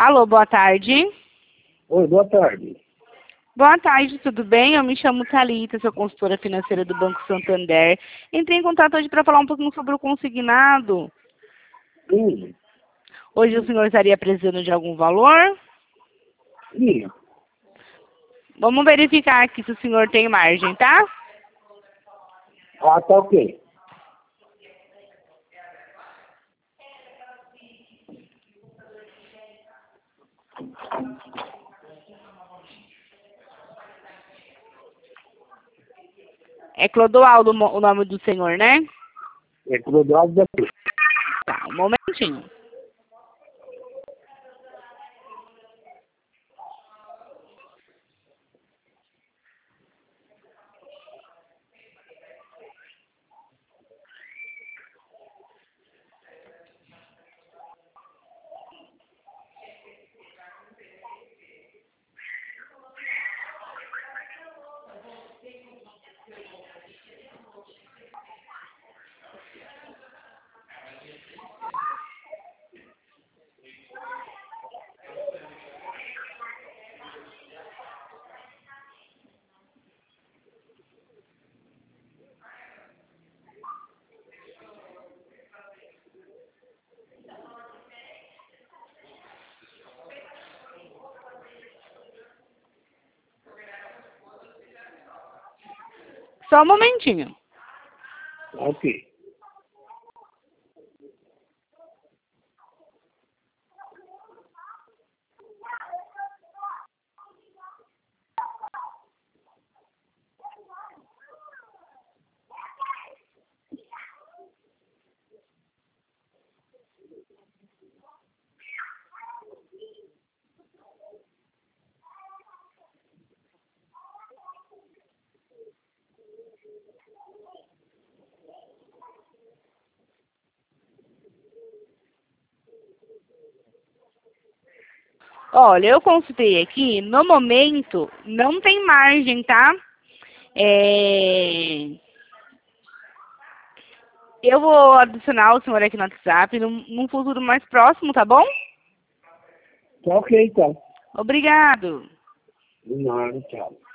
Alô, boa tarde. Oi, boa tarde. Boa tarde, tudo bem? Eu me chamo Thalita, sou consultora financeira do Banco Santander. Entrei em contato hoje para falar um pouquinho sobre o consignado. Sim, Hoje o senhor estaria precisando de algum valor? sim. Vamos verificar aqui se o senhor tem margem, tá? Ah, tá ok. É Clodoaldo o nome do senhor, né? É Clodoaldo da Cruz. Tá, um momentinho. Só um momentinho. Ok. Olha, eu consultei aqui, no momento não tem margem, tá? Eu vou adicionar o senhor aqui no WhatsApp num futuro mais próximo, tá bom? Tá ok, então. Obrigado. De nada, tchau.